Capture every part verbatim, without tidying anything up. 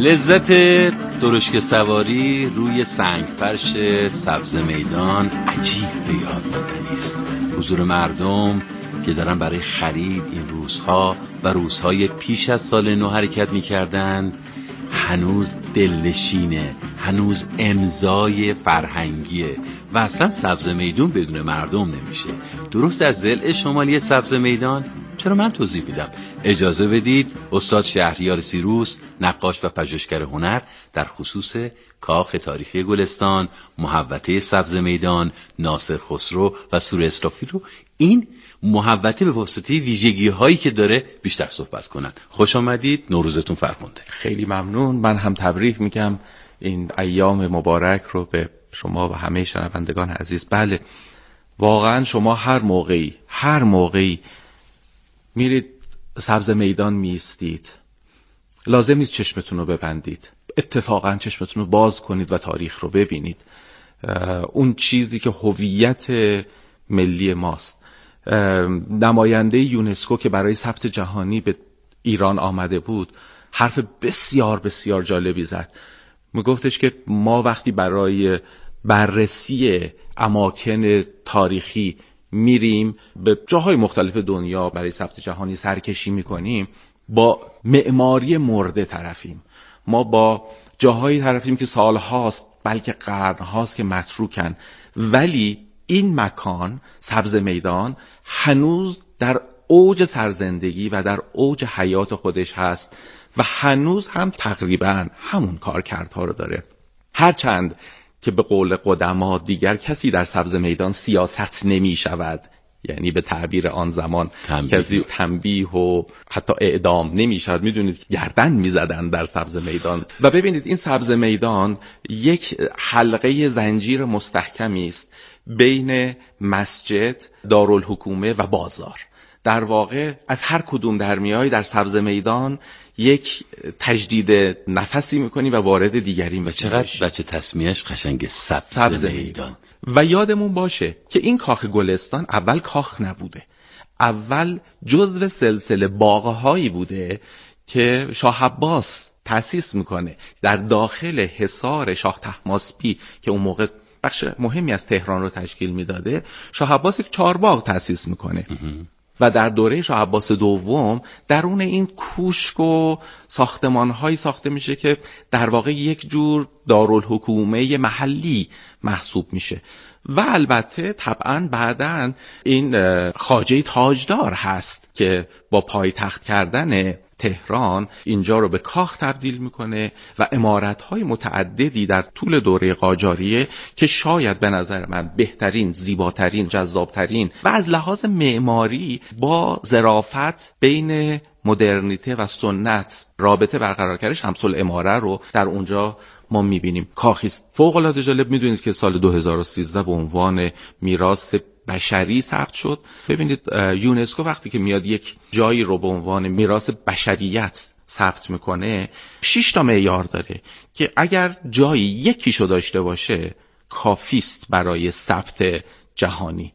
لذت درشک سواری روی سنگ فرش سبز میدان عجیب به یاد ماندنی است. حضور مردم که دارن برای خرید این روزها و روزهای پیش از سال نو حرکت می‌کردند هنوز دلنشینه، هنوز امضای فرهنگیه و اصلا سبز میدان بدون مردم نمیشه. درست از ضلع شمالی سبز میدان. چرا من توضیح میدم؟ اجازه بدید استاد شهریار سیروس، نقاش و پژوهشگر هنر، در خصوص کاخ تاریخی گلستان، محوطه سبز میدان، ناصر خسرو و سور اسرافیل رو این محوطه به واسطه ویژگی هایی که داره بیشتر صحبت کنن. خوش آمدید، نوروزتون فرخنده. خیلی ممنون. من هم تبریک میگم این ایام مبارک رو به شما و همه شنوندگان عزیز. بله واقعا شما هر موقعی هر موقعی میرید سبز میدان میستید، لازم نیست چشمتون رو ببندید، اتفاقا چشمتون رو باز کنید و تاریخ رو ببینید. اون چیزی که هویت ملی ماست. نماینده یونسکو که برای ثبت جهانی به ایران آمده بود حرف بسیار بسیار جالبی زد. میگفتش که ما وقتی برای بررسی اماکن تاریخی میریم به جاهای مختلف دنیا برای ثبت جهانی سرکشی میکنیم، با معماری مرده طرفیم. ما با جاهایی طرفیم که سالهاست بلکه قرنهاست که متروکن، ولی این مکان سبز میدان هنوز در اوج سرزندگی و در اوج حیات خودش هست و هنوز هم تقریبا همون کارکردها رو داره. هرچند که به قول قدما دیگر کسی در سبز میدان سیاست نمی شود، یعنی به تعبیر آن زمان تنبیه. کسی تنبیه و حتی اعدام نمی شود. میدونید گردن می زدن در سبز میدان. و ببینید این سبز میدان یک حلقه زنجیر مستحکمی است بین مسجد، دارالحکومه و بازار. در واقع از هر کدوم در میای در سبز میدان یک تجدید نفسی میکنی و وارد دیگری میشی. چقدر بچه تسمیهش قشنگ سبز, سبز میدان. میدان. و یادمون باشه که این کاخ گلستان اول کاخ نبوده، اول جزو سلسله باغهایی بوده که شاه عباس تأسیس میکنه در داخل حصار شاه طهماسپی که اون موقع بخش مهمی از تهران رو تشکیل میداده. شاه عباس یک چهارباغ تأسیس میکنه و در دوره شاه عباس دوم درون این کوشک و ساختمان‌هایی ساخته میشه که در واقع یک جور دارالحکومه محلی محسوب میشه. و البته طبعا بعداً این خواجه تاجدار هست که با پایتخت کردن تهران اینجا رو به کاخ تبدیل میکنه و عمارت‌های متعددی در طول دوره قاجاریه که شاید به نظر من بهترین، زیباترین، جذابترین و از لحاظ معماری با ظرافت بین مدرنیته و سنت رابطه برقرار کرده شمس‌العماره رو در اونجا ما میبینیم. کاخی فوق‌العاده جالب. میدونید که سال دو هزار و سیزده به عنوان میراث بشری ثبت شد. ببینید یونسکو وقتی که میاد یک جایی رو به عنوان میراث بشریت ثبت میکنه شش تا معیار داره که اگر جایی یکیشو داشته باشه کافیست برای ثبت جهانی.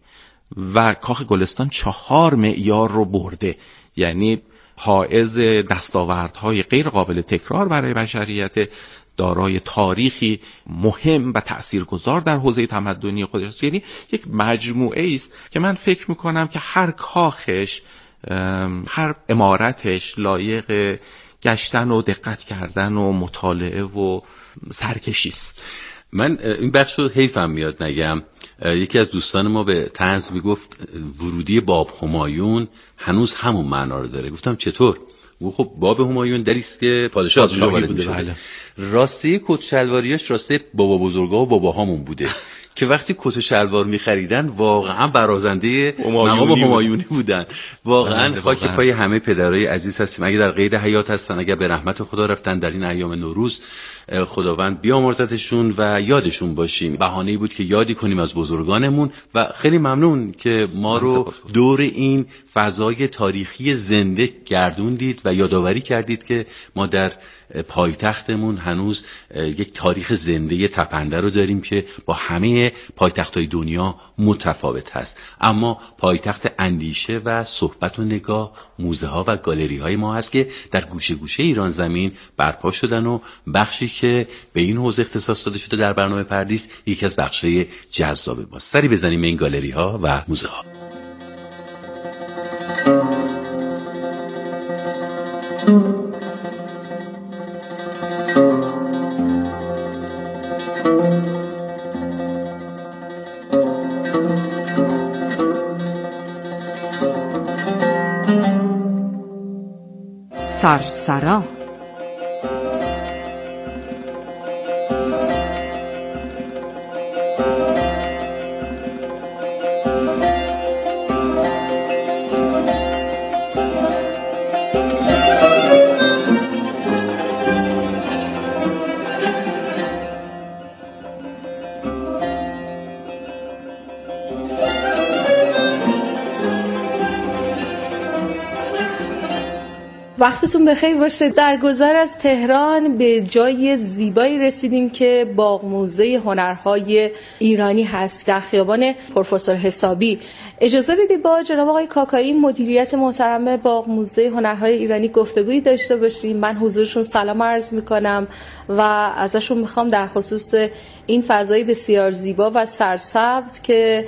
و کاخ گلستان چهار معیار رو برده، یعنی حائز دستاوردهای غیر قابل تکرار برای بشریت، دارای تاریخی مهم و تأثیرگذار در حوزه تمدنی خودش. یعنی یک مجموعه است که من فکر میکنم که هر کاخش، هر عمارتش لایق گشتن و دقت کردن و مطالعه و سرکشی است. من این بخش رو حیفم میاد نگم. یکی از دوستان ما به طنز میگفت ورودی باب همایون هنوز همون معنا رو داره. گفتم چطور؟ خب باب همایون دریست که پادشاه از اونجا وارد میشه. راسته کت شلواریاش راسته بابا بزرگا و باباهامون بوده که وقتی کت و شلوار می‌خریدن واقعا برازنده مقام همایونی بودن. واقعا خاک پای همه پدرای عزیز هستیم. اگه در قید حیات هستن، اگر به رحمت خدا رفتن در این ایام نوروز، خداوند بیامرزتشون و یادشون باشیم. بهانه‌ای بود که یادی کنیم از بزرگانمون و خیلی ممنون که ما رو دور این فضای تاریخی زنده گردوندید و یادآوری کردید که ما در پایتختمون هنوز یک تاریخ زنده تپنده رو داریم که با همه پایتخت‌های دنیا متفاوت هست، اما پایتخت اندیشه و صحبت و نگاه، موزه ها و گالری های ما هست که در گوشه گوشه ایران زمین برپا شدن و بخشی که به این حوزه اختصاص داده شده در برنامه پردیس یکی از بخش‌های جذاب ماست. سری بزنیم به این گالری ها و موزه ها. سرسرا وقتتون بخیر باشه. در گذر از تهران به جای زیبایی رسیدیم که باغ موزه هنرهای ایرانی هست در خیابان پروفسور حسابی. اجازه بدید با جناب آقای کاکایی مدیریت محترم باغ موزه هنرهای ایرانی گفتگویی داشته باشیم. من حضورشون سلام عرض میکنم و ازشون میخوام در خصوص این فضای بسیار زیبا و سرسبز که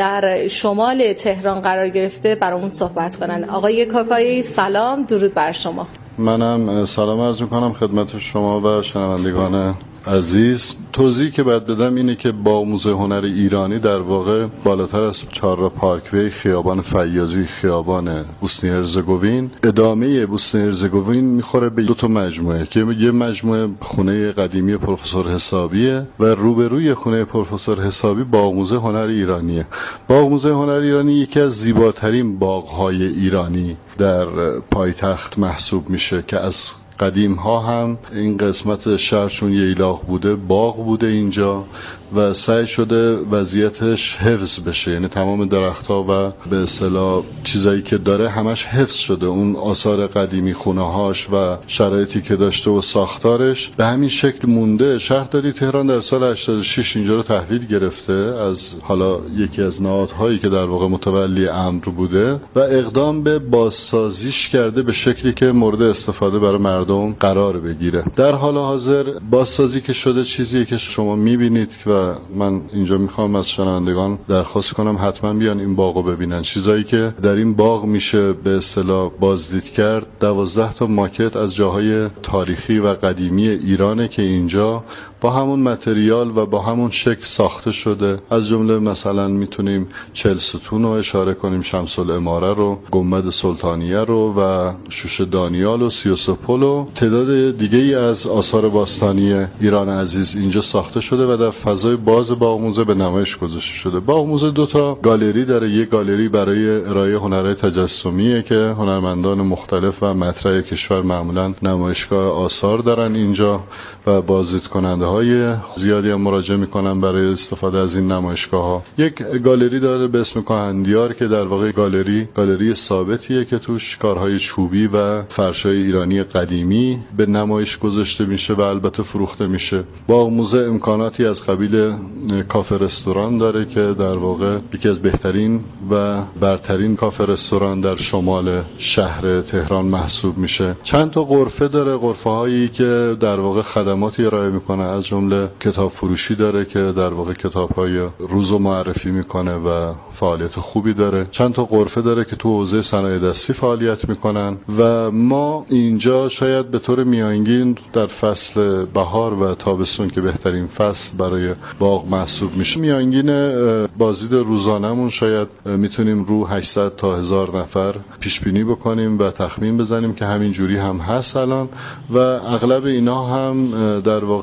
در شمال تهران قرار گرفته برامون صحبت کنن. آقای کاکایی سلام، درود بر شما. منم سلام عرض میکنم خدمت شما و شنوندگان عزیز. توضیحی که باید بدم اینه که باغ موزه هنر ایرانی در واقع بالاتر از چهارراه پارکوی، خیابان فیاضی، خیابان بوسنی هرزگوین، ادامه بوسنی هرزگوین میخوره به دو تا مجموعه که یه مجموعه خونه قدیمی پروفسور حسابیه و روبروی خونه پروفسور حسابی باغ موزه هنر ایرانیه. باغ موزه هنر ایرانی یکی از زیباترین باغ‌های ایرانی در پایتخت محسوب میشه که از قدیم ها هم این قسمت شهرشون ییلاق بوده، باغ بوده اینجا و سعی شده وضعیتش حفظ بشه، یعنی تمام درختها و به اصطلاح چیزایی که داره همش حفظ شده. اون آثار قدیمی، خونه‌هاش و شرایطی که داشته و ساختارش به همین شکل مونده. شهرداری تهران در سال هشتاد و شش اینجا رو تحویل گرفته از حالا یکی از نهادهایی که در واقع متولی امر بوده و اقدام به بازسازیش کرده به شکلی که مورد استفاده برای مردم قرار بگیره. در حال حاضر بازسازی که شده چیزیه که شما می‌بینید و من اینجا میخوام از شنوندگان درخواست کنم حتما بیان این باغو ببینن. چیزایی که در این باغ میشه به اصطلاح بازدید کرد، دوازده تا ماکت از جاهای تاریخی و قدیمی ایرانه که اینجا با همون متریال و با همون شکل ساخته شده. از جمله مثلا میتونیم چهل ستون رو اشاره کنیم، شمس العماره رو، گنبد سلطانیه رو و شوش دانیال و سیوسپل و تعداد دیگه ای از آثار باستانی ایران عزیز اینجا ساخته شده و در فضای باز باغ موزه به نمایش گذاشته شده. باغ موزه دو تا گالری داره. یک گالری برای ارائه هنرهای تجسمیه که هنرمندان مختلف و مطرح کشور معمولا نمایشگاه آثار دارن اینجا و بازدید کننده های زیادی هم مراجعه میکنن برای استفاده از این نمایشگاه ها. یک گالری داره به اسم کاهندیار که در واقع گالری گالری ثابتیه که توش کارهای چوبی و فرشای ایرانی قدیمی به نمایش گذاشته میشه و البته فروخته میشه. باغ موزه امکاناتی از قبیل کافه رستوران داره که در واقع یکی از بهترین و برترین کافه رستوران در شمال شهر تهران محسوب میشه. چند تا غرفه داره، غرفه هایی که در واقع خدماتی ارائه میکنه، از جمله کتاب فروشی داره که در واقع کتاب‌های روزو معرفی میکنه و فعالیت خوبی داره. چند تا غرفه داره که تو حوزه صنایع دستی فعالیت میکنن و ما اینجا شاید به طور میانگین در فصل بهار و تابستون که بهترین فصل برای باغ محسوب میشه، میانگین بازدید روزانمون شاید میتونیم رو هشتصد تا هزار نفر پیش بینی بکنیم و تخمین بزنیم که همین جوری هم هست الان و اغلب اینا هم در واقع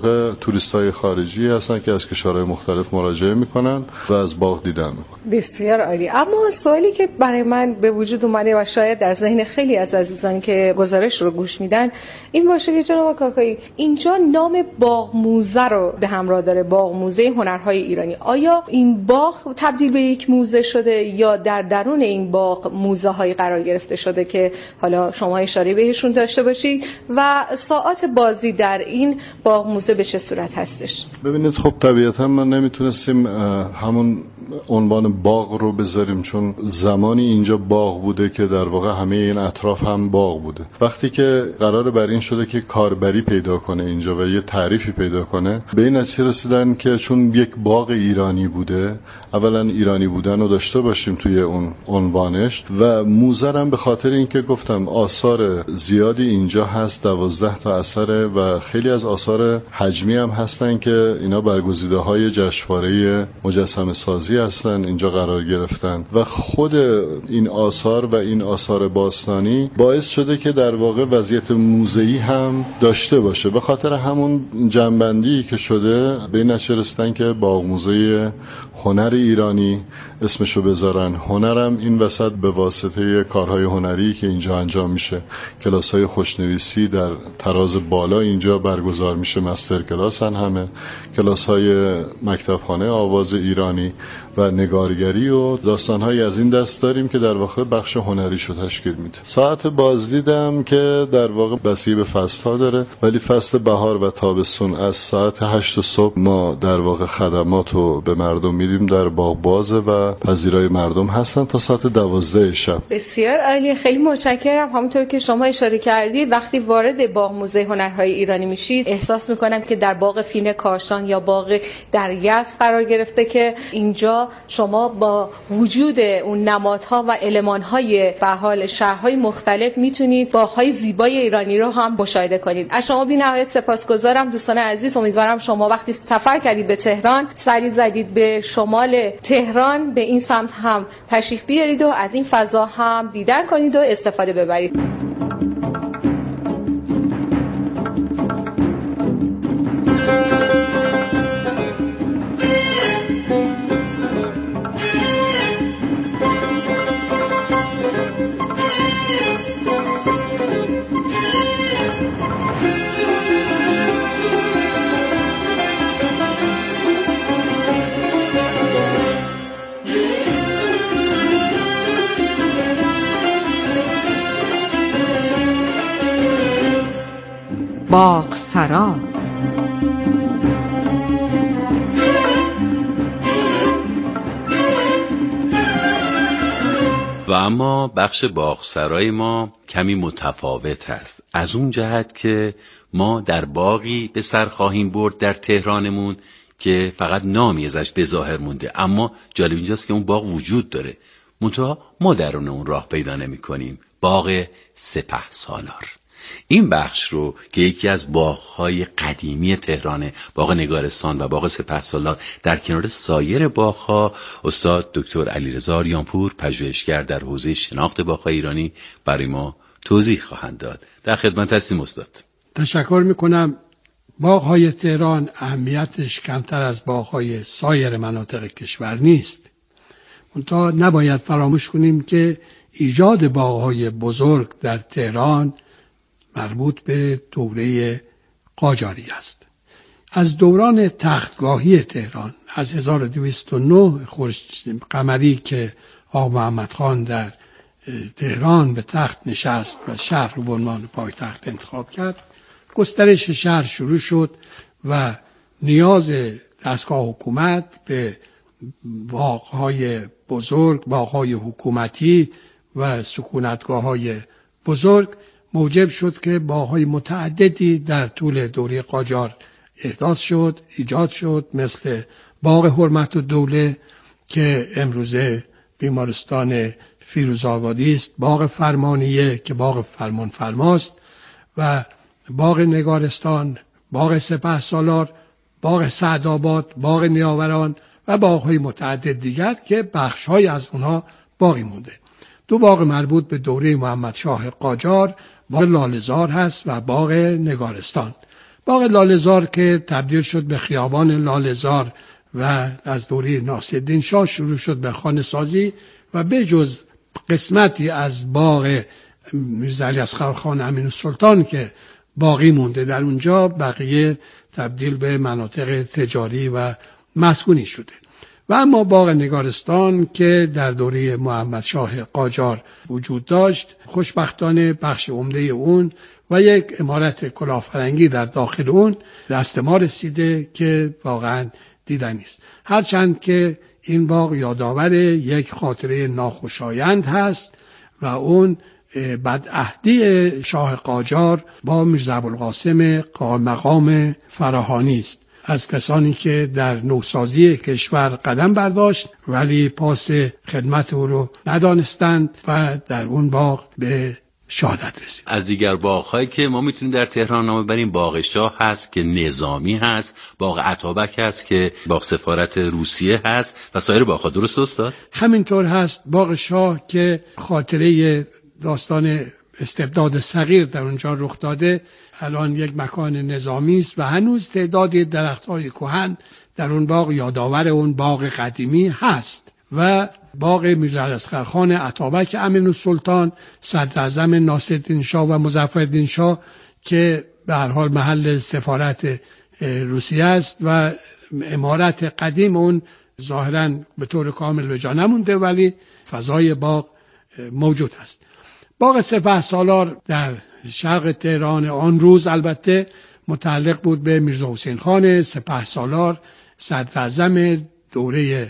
توریست‌های خارجی هستن که از کشورهای مختلف مراجعه میکنن و از باغ دیدن میکنن. بسیار عالی. اما سوالی که برای من به وجود اومده و شاید در ذهن خیلی از عزیزان که گزارش رو گوش میدن این باشه که جناب کاکایی اینجا نام باغ موزه رو به همراه داره، باغ موزه هنرهای ایرانی. آیا این باغ تبدیل به یک موزه شده یا در درون این باغ موزه هایی قرار گرفته شده که حالا شما اشاره بهشون داشته باشید و ساعات بازی در این باغ موزه به چه صورت هستش؟ ببینید خب طبیعتا ما نمیتونستیم همون عنوان باغ رو بذاریم چون زمانی اینجا باغ بوده که در واقع همه این اطراف هم باغ بوده. وقتی که قرار بر این شده که کاربری پیدا کنه اینجا و یه تعریفی پیدا کنه به این نتیجه رسیدن که چون یک باغ ایرانی بوده اولا ایرانی بودن رو داشته باشیم توی اون عنوانش و موزه هم به خاطر اینکه گفتم آثار زیادی اینجا هست، دوازده تا اثر و خیلی از آثار حجمی هم هستن که اینا برگزیده های جشنواره مجسمه سازی هستن اینجا قرار گرفتن و خود این آثار و این آثار باستانی باعث شده که در واقع وضعیت موزه‌ای هم داشته باشه. به خاطر همون جنبندی که شده به این نتیجه رسیدن که باغ موزه هنر ایرانی اسمشو بذارن. هنرم این وسط به واسطه کارهای هنری که اینجا انجام میشه، کلاس‌های خوشنویسی در تراز بالا اینجا برگزار میشه، مستر کلاس هم همه، کلاس‌های مکتبخانه آواز ایرانی و نگارگری و داستان‌های از این دست داریم که در واقع بخش هنریشو تشکیل میده. ساعت بازدیدم که در واقع بسیار به فصل‌ها داره ولی فصل بهار و تابستون از ساعت هشت صبح ما در واقع خدماتو به مردم میدیم، در باغ بازه و پذیرای مردم هستن تا ساعت دوازده شب. بسیار عالی، خیلی متشکرم. همونطور که شما اشاره کردید وقتی وارد باغ موزه هنرهای ایرانی میشید احساس میکنم که در باغ فین کاشان یا باغ در یزد قرار گرفته که اینجا شما با وجود اون نمادها و المانهای به حال شهرهای مختلف میتونید باغهای زیبای ایرانی رو هم مشاهده کنید. از شما بی‌نهایت سپاسگزارم دوستان عزیز. امیدوارم شما وقتی سفر کردید به تهران سری زدید به شمال تهران به این سمت هم تشریف بیارید و از این فضا هم دیدن کنید و استفاده ببرید. باغ سرا. و اما بخش باغسرای ما کمی متفاوت هست از اون جهت که ما در باغی به سر خواهیم برد در تهرانمون که فقط نامی ازش به ظاهر مونده، اما جالب اینجاست که اون باغ وجود داره منتها ما درون اون راه پیدا نمی کنیم. باغ سپهسالار. این بخش رو که یکی از باغ‌های قدیمی تهرانه، باغ نگارستان و باغ سپهسالار، در کنار سایر باغ‌ها استاد دکتر علیرضا آریان‌پور پژوهشگر در حوزه شناخت باغ‌های ایرانی برای ما توضیح خواهند داد. در خدمت هستیم استاد. تشکر می‌کنم. باغ‌های تهران اهمیتش کمتر از باغ‌های سایر مناطق کشور نیست. منتها نباید فراموش کنیم که ایجاد باغ‌های بزرگ در تهران مربوط به دوره قاجاری است. از دوران تختگاهی تهران از هزار و دویست و نه خورشید قمری که آقا محمد خان در تهران به تخت نشست و شهر رو به عنوان پایتخت انتخاب کرد، گسترش شهر شروع شد و نیاز دستگاه حکومت به باغ‌های بزرگ، باغ‌های حکومتی و سکونتگاه‌های بزرگ موجب شد که باغ‌های متعددی در طول دوره قاجار احداث شد، ایجاد شد، مثل باغ حرمت الدوله که امروزه بیمارستان فیروزآبادی است، باغ فرمانیه که باغ فرمان فرماست و باغ نگارستان، باغ سپهسالار، باغ سعدآباد، باغ نیاوران و باغ‌های متعدد دیگر که بخش‌های از اونها باقی مونده. دو باغ مربوط به دوره محمد شاه قاجار باغ لاله‌زار هست و باغ نگارستان. باغ لاله‌زار که تبدیل شد به خیابان لاله‌زار و از دوره ناصرالدین شاه شروع شد به خانه سازی و به جز قسمتی از باغ میرزا علی اصغر خان امین‌السلطان که باقی مونده در اونجا، بقیه تبدیل به مناطق تجاری و مسکونی شده. و اما باغ نگارستان که در دوره محمد شاه قاجار وجود داشت، خوشبختانه بخش عمده اون و یک عمارت کلافرنگی در داخل اون دست ما رسیده که واقعا دیدنی است. هرچند که این باغ یادآور یک خاطره ناخوشایند هست و اون بدعهدی شاه قاجار با میرزا ابوالقاسم مقام فراهانی است، از کسانی که در نوسازی کشور قدم برداشت ولی پاس خدمت او رو ندانستند و در اون باغ به شهادت رسید. از دیگر باغ‌هایی که ما میتونیم در تهران نام ببریم باغ شاه هست که نظامی هست، باغ عطابک هست که باغ سفارت روسیه هست و سایر باغ‌ها. درست استاد؟ همینطور هست باغ شاه که خاطره داستان استبداد صغیر در اونجا رخ داده، الان یک مکان نظامی است و هنوز تعدادی درخت‌های کهن در اون باغ یادآور اون باغ قدیمی هست. و باغ میرزا علی اصغر خان عطابک امین‌السلطان، صدراعظم ناصرالدین شاه و مظفرالدین شاه که به هر حال محل سفارت روسیه است و عمارت قدیم اون ظاهراً به طور کامل به جا نمونده ولی فضای باغ موجود است. باغ سپهسالار در شرق تهران آن روز البته متعلق بود به میرزا حسین خان سپهسالار، صدراعظم دوره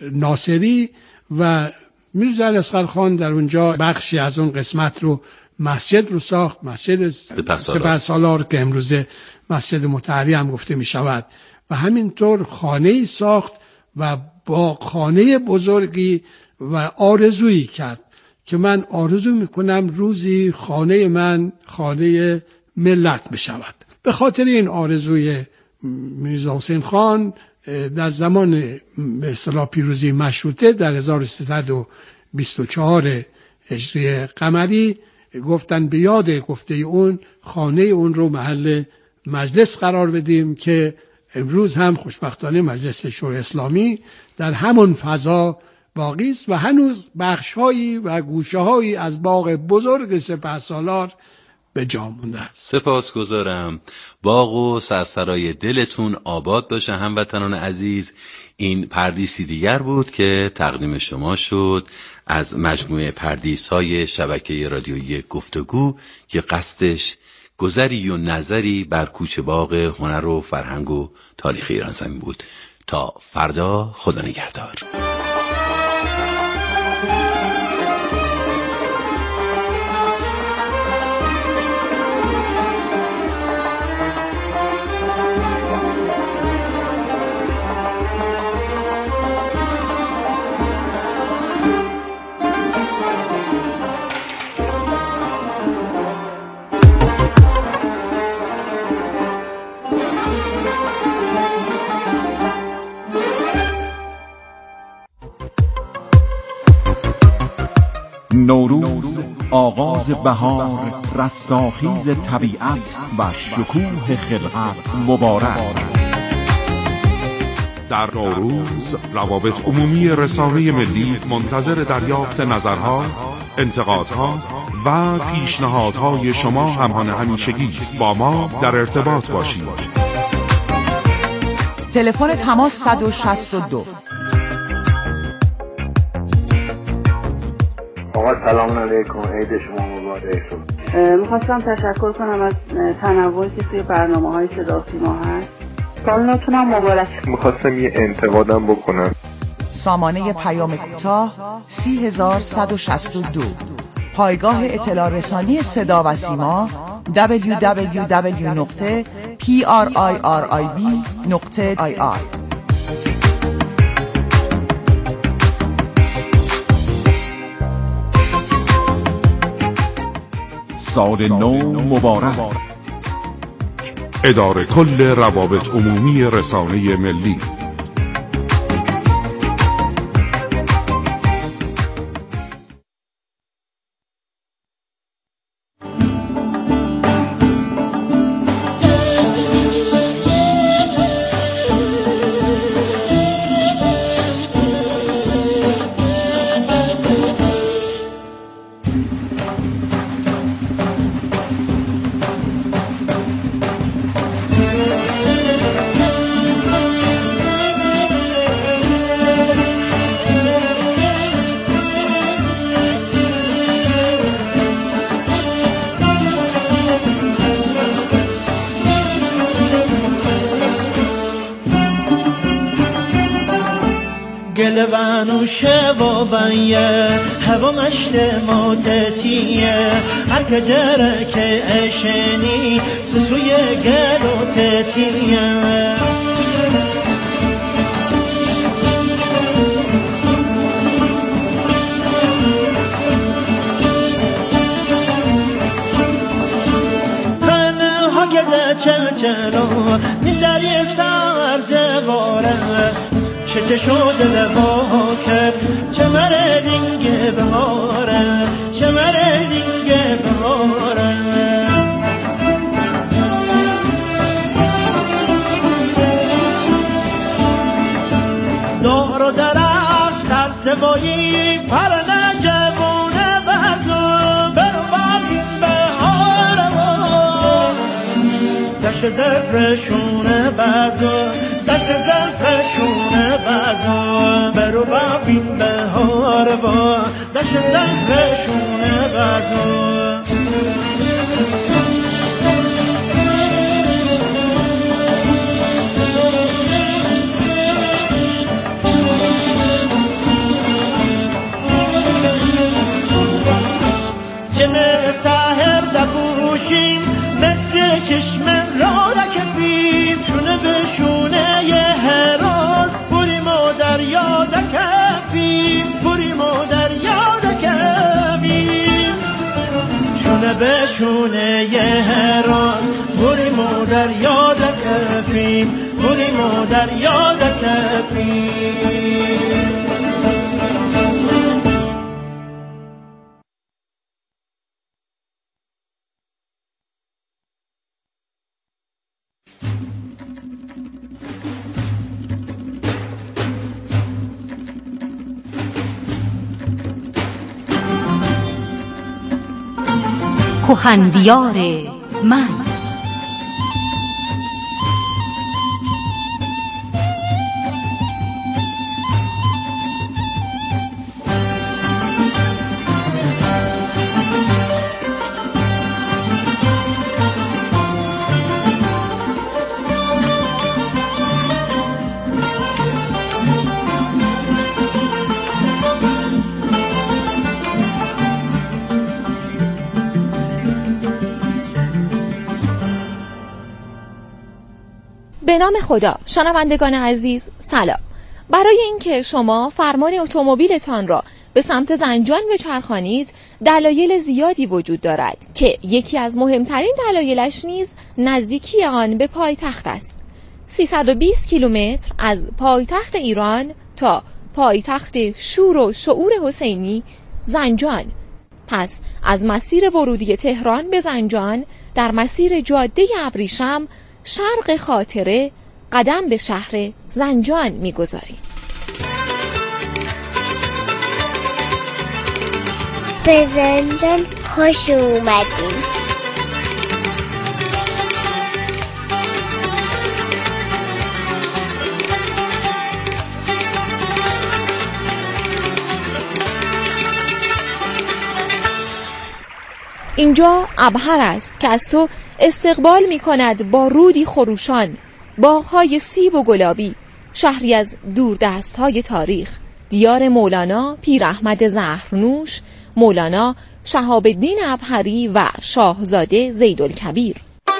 ناصری، و میرزا علی اصغر خان در اونجا بخشی از اون قسمت رو مسجد رو ساخت، مسجد سپهسالار که امروزه مسجد مطهری هم گفته می شود، و همینطور خانه‌ای ساخت و باغخانه بزرگی و آرزویی کرد که من آرزو میکنم روزی خانه من خانه ملت بشود. به خاطر این آرزوی میرزا حسین خان در زمان به اصطلاح پیروزی مشروطه در هزار و سیصد و بیست و چهار هجری قمری گفتن به یاد گفته اون خانه اون رو محل مجلس قرار بدیم که امروز هم خوشبختانه مجلس شورای اسلامی در همون فضا باقی است و هنوز بخش‌هایی و گوشه‌هایی از باغ بزرگ سپهسالار به جا مونده است. سپاسگزارم. باغ و سرسرای دلتون آباد باشه هموطنان عزیز. این پردیسی دیگر بود که تقدیم شما شد از مجموعه پردیس‌های شبکه رادیویی گفتگو که قصدش گذری و نظری بر کوچ باغ هنر و فرهنگ و تاریخ ایران زمین بود. تا فردا، خدا نگهدار. نوروز، آغاز بهار، رستاخیز طبیعت و شکوه خلقت مبارک. در نوروز روابط عمومی رسانه ملی منتظر دریافت نظرها، انتقادها و پیشنهادهای شما همان همیشگی است. با ما در ارتباط باشید. تلفن تماس صد و شصت و دو. آقا سلام علیکم، عید شما مبارک. میخواستم تشکر کنم از تنوعی که توی برنامه های صدا سیما هست. سالتون هم مبارک. میخواستم یه انتقادم بکنم. سامانه پیام کوتاه سی هزار صد و شصت و دو، پایگاه اطلاع رسانی صدا و سیما دبلیو دبلیو دبلیو نقطه پی آر آی آر آی بی نقطه آی آر. سال نو مبارک. اداره کل روابط عمومی رسانه ملی. دل بانوشه و بایه هوا مشت موتتیه هر کجره که اشنی سسوی گلوتتیه چلچلو نیلری سرد واره شته شده لبا کرد چه مره دینگه بهاره چه مره دینگه بهاره دار و درخت سرسبایی پرنه جوونه بزن برو باقیم بهاره دشت زفرشونه بزن دشت زفرشونه بزن برو باقیم بهاره دشت زفرشونه بزن جمع ساهر دبوشیم مثل چشم را رکفیم شونه به شونه یه هراز بریم و دریا دکفیم بریم و دریا دکفیم شونه به شونه یه هراز بریم و دریا دکفیم بریم و دریا دکفیم. کهنبیار من به نام خدا. شنوندگان عزیز سلام. برای اینکه شما فرمان اتومبیلتان را به سمت زنجان بچرخانید دلایل زیادی وجود دارد که یکی از مهمترین دلایلش نیز نزدیکی آن به پایتخت است. سیصد و بیست کیلومتر از پایتخت ایران تا پایتخت شور و شعور حسینی زنجان. پس از مسیر ورودی تهران به زنجان در مسیر جاده ابریشم شرق خاطره قدم به شهر زنجان می‌گذاریم. به زنجان خوش اومدیم. اینجا ابهر است که از تو استقبال می کند با رودی خروشان، باغ‌های سیب و گلابی، شهری از دوردست‌های تاریخ، دیار مولانا پیر احمد زهرنوش، مولانا شهاب الدین ابهری و شاهزاده زیدالکبیر.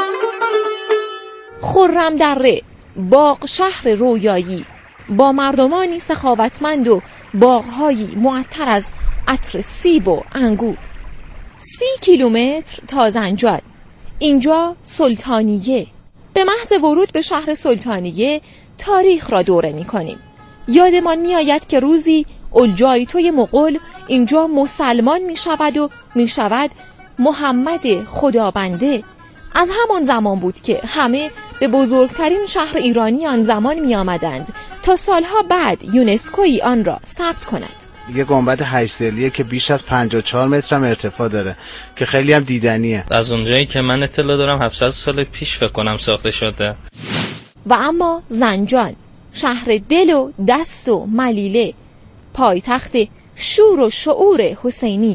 خرم دره، باغ شهر رویایی، با مردمانی سخاوتمند و باغ‌هایی معطر از عطر سیب و انگور. سی کیلومتر تا زنجان. اینجا سلطانیه. به محض ورود به شهر سلطانیه تاریخ را دوره می کنیم. یادمان می آید که روزی اولجایتوی مغول اینجا مسلمان می شود و می شود محمد خدابنده. از همان زمان بود که همه به بزرگترین شهر ایرانی آن زمان می آمدند تا سالها بعد یونسکویی آن را ثبت کند. یه گنبد هشت ضلعیه که بیش از پنجاه و چهار متر هم ارتفاع داره که خیلی هم دیدنیه. از اونجایی که من اطلاع دارم هفتصد سال پیش فکر کنم ساخته شده. و اما زنجان، شهر دل و دست و ملیله، پایتخت شور و شعور حسینی.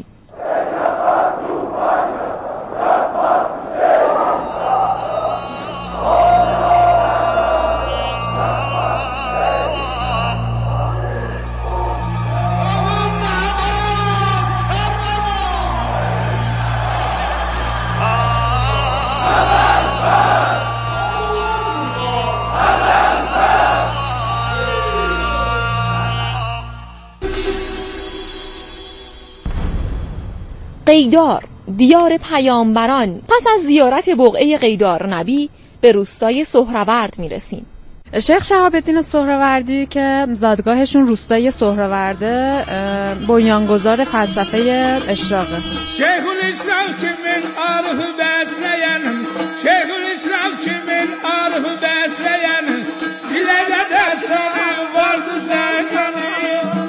قیدار، دیار پیامبران. پس از زیارت بقعه قیدار نبی به روستای سهروردی میرسیم. شیخ شهاب الدین سهروردی که زادگاهشون روستای سهرورده بنیانگذار فلسفه اشراقه. شیخ الاشراق که من عارف بسلیانم، شیخ الاشراق که من عارف بسلیانم، دیلگه دستانم وارد زنجانه.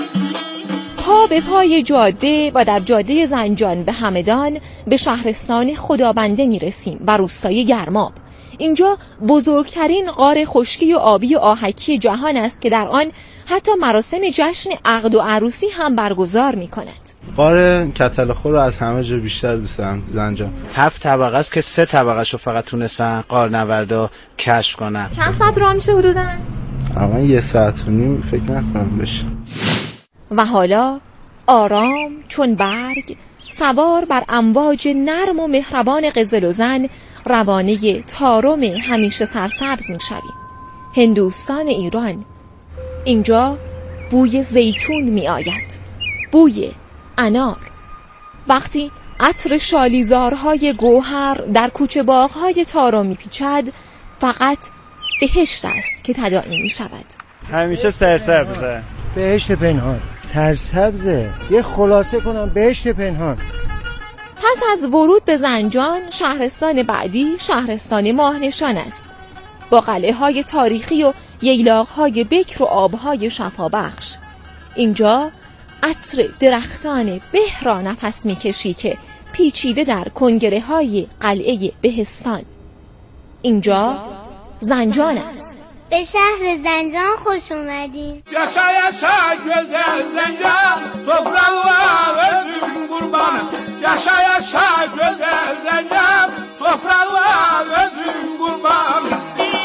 پا به پای جاده و در جاده زنجان به همدان به شهرستان خدابنده میرسیم و روستای گرماب. اینجا بزرگترین غار خشکی و آبی و آهکی جهان است که در آن حتی مراسم جشن عقد و عروسی هم برگزار می کند. غار کتلخور رو از همه جا بیشتر دوست دارم زنجان. هفت طبقه است که سه طبقه شو فقط تونستن غارنوردا کشف کنن. چند ساعت راه میشه حدوداً؟ تقریباً یه ساعت و نیم فکر نکنم بشه. و حالا آرام چون برگ سوار بر امواج نرم و مهربان قزل و زن روانه تارم همیشه سرسبز می شویم. هندوستان ایران. اینجا بوی زیتون می آید، بوی انار. وقتی عطر شالیزارهای گوهر در کوچه باغهای تارم می پیچد، فقط بهشت است که تداعی می شود. همیشه سرسبزه. بهشت پنهان سرسبزه. یه خلاصه کنم بهشت پنهان. پس از ورود به زنجان، شهرستان بعدی شهرستان ماهنشان است، با قلعه های تاریخی و ییلاق های بکر و آبهای شفابخش. اینجا عطر درختان به را نفس میکشی که پیچیده در کنگره های قلعه بهستان. اینجا زنجان است. به شهر زنجان خوش اومدین. یاشا یاشا گوزل زنجان توفرق و آوزون قربانم. یاشا یاشا گوزل زنجان توفرق و آوزون قربانم.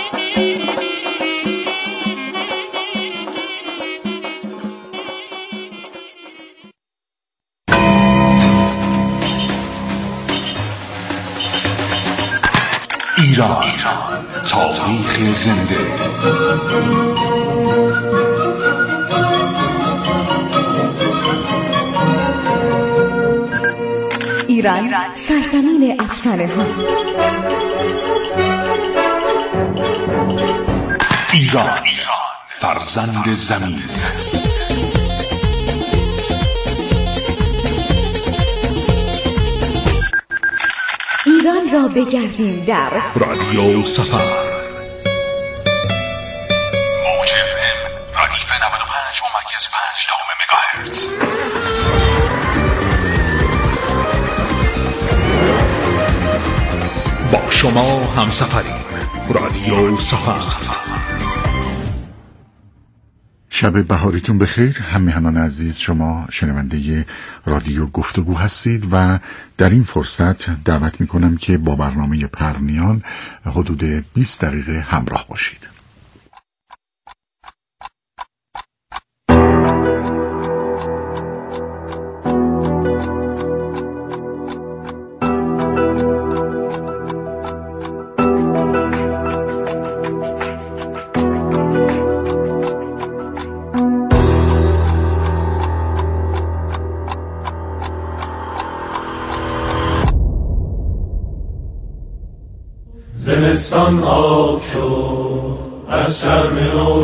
ایران تاریخ زنده. ایران سرزمین افسانه ها. ایران فرزند زمین. ایران را بگردیم در رادیو سفر موج اف ام ردیف نود و پنج ممیز پنج دهم مگاهرتز. با شما همسفریم. رادیو سفر. شب بهاریتون بخیر. همه همان عزیز، شما شنونده رادیو گفتگو هستید و در این فرصت دعوت میکنم که با برنامه پرنیان حدود بیست دقیقه همراه باشید. زمستان آب شد از شرم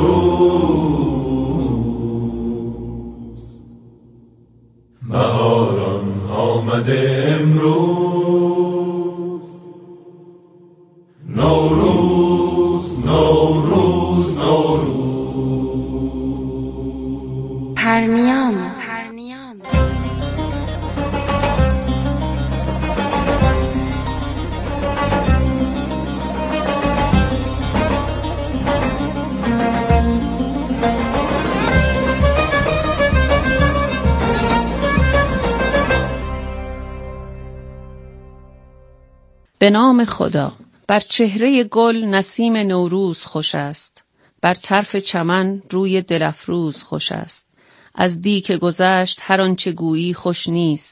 نوروز، بهاران آمده امروز. نوروز نوروز نوروز. پرنیان به نام خدا. بر چهره گل نسیم نوروز خوش است، بر طرف چمن روی دل افروز خوش است. از دی که گذشت هر آنچه گویی خوش نیست،